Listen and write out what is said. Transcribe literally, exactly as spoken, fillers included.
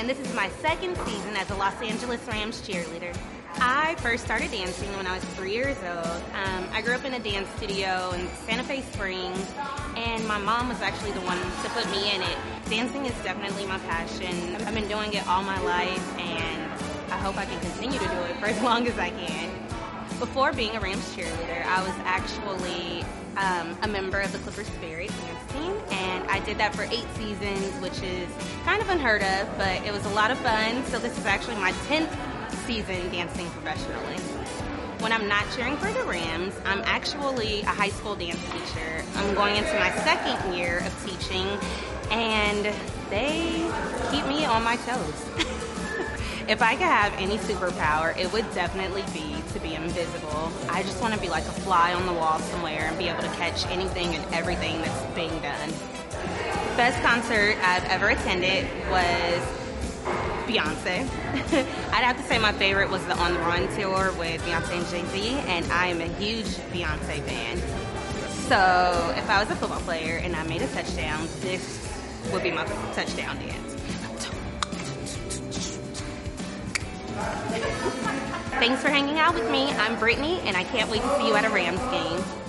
and this is my second season as a Los Angeles Rams cheerleader. I first started dancing when I was three years old. Um, I grew up in a dance studio in Santa Fe Springs, and my mom was actually the one to put me in it. Dancing is definitely my passion. I've been doing it all my life, and I hope I can continue to do it for as long as I can. Before being a Rams cheerleader, I was actually um, a member of the Clipper Spirit dance team, and I did that for eight seasons, which is kind of unheard of, but it was a lot of fun. So this is actually my tenth season dancing professionally. When I'm not cheering for the Rams, I'm actually a high school dance teacher. I'm going into my second year of teaching, and they keep me on my toes. If I could have any superpower, it would definitely be to be invisible. I just want to be like a fly on the wall somewhere and be able to catch anything and everything that's being done. Best concert I've ever attended was Beyonce. I'd have to say my favorite was the On the Run tour with Beyonce and Jay-Z, and I am a huge Beyonce fan. So if I was a football player and I made a touchdown, this would be my touchdown dance. Thanks for hanging out with me. I'm Brittany, and I can't wait to see you at a Rams game.